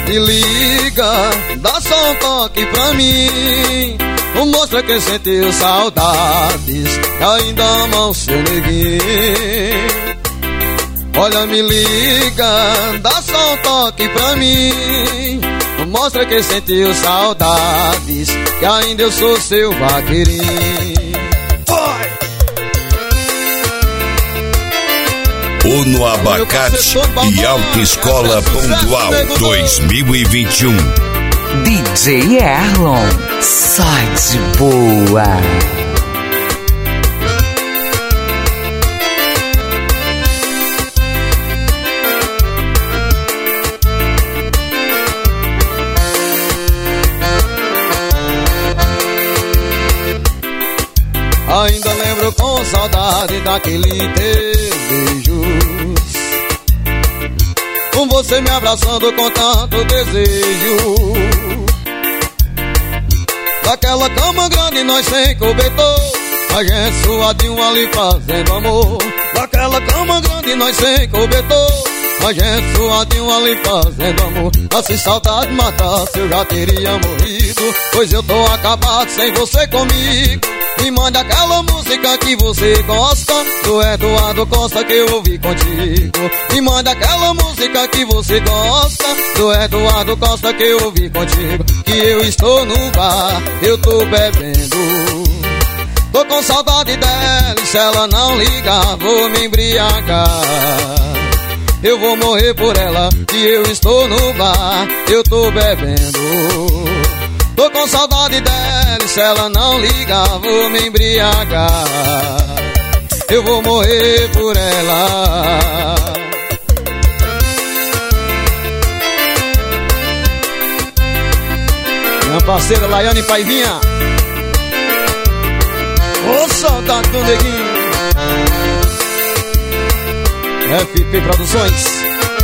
Me liga, dá só um toque pra mim. Mostra que sentiu saudades e ainda ama o seu neguinho. Olha, me liga, dá só um toque pra mim. Mostra que sentiu saudades que ainda eu sou seu vaqueirinho. Uno Abacate e Autoescola Pontual 2021. DJ Erlon, só de boa. Ainda lembro com saudade daquele teus beijos, com você me abraçando com tanto desejo. Daquela cama grande nós sem cobertor, a gente suadinho ali fazendo amor. Daquela cama grande nós sem cobertor, a gente suadinho ali fazendo amor. Se saudade matasse eu já teria morrido, pois eu tô acabado sem você comigo. Me manda aquela música que você gosta, do Eduardo Costa que eu ouvi contigo. Me manda aquela música que você gosta, do Eduardo Costa que eu ouvi contigo. Que eu estou no bar, eu tô bebendo, tô com saudade dela e se ela não ligar vou me embriagar. Eu vou morrer por ela, que eu estou no bar, eu tô bebendo, tô com saudade dela e se ela não ligar vou me embriagar. Eu vou morrer por ela. Minha parceira Laiane Paivinha, ô saudade do neguinho. FP Produções.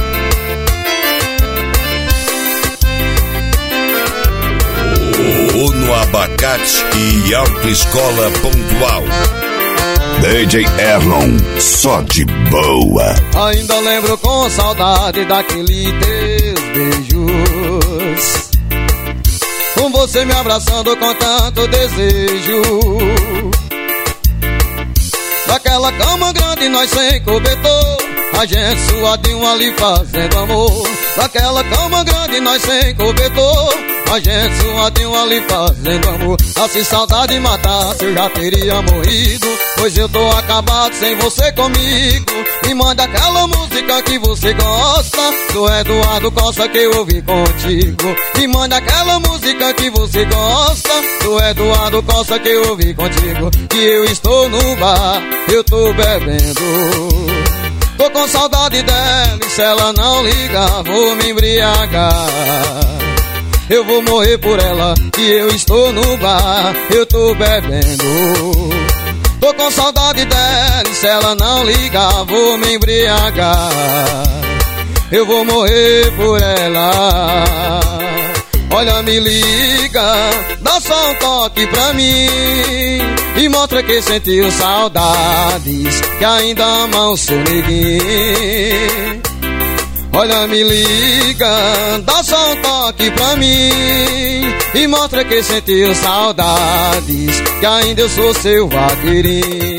Uno Abacate e Autoescola Pontual. DJ Erlon, só de boa. Ainda lembro com saudade daquele teus beijos, com você me abraçando com tanto desejo. Daquela cama grande nós sem cobertor, a gente suadinho ali fazendo amor. Daquela cama grande nós sem cobertor, a gente suadinho ali fazendo amor. Se saudade matasse eu já teria morrido, pois eu tô acabado sem você comigo. Me manda aquela música que você gosta, do Eduardo Costa que eu ouvi contigo. Me manda aquela música que você gosta, do Eduardo Costa que eu ouvi contigo. Que eu estou no bar, eu tô bebendo, tô com saudade dela e se ela não ligar vou me embriagar. Eu vou morrer por ela, que eu estou no bar, eu tô bebendo, tô com saudade dela e se ela não ligar vou me embriagar. Eu vou morrer por ela. Olha, me liga, dá só um toque pra mim e mostra que sentiu saudades, que ainda ama o seu neguinho. Olha, me liga, dá só um toque pra mim e mostra que sentiu saudades, que ainda eu sou seu vaqueirinho.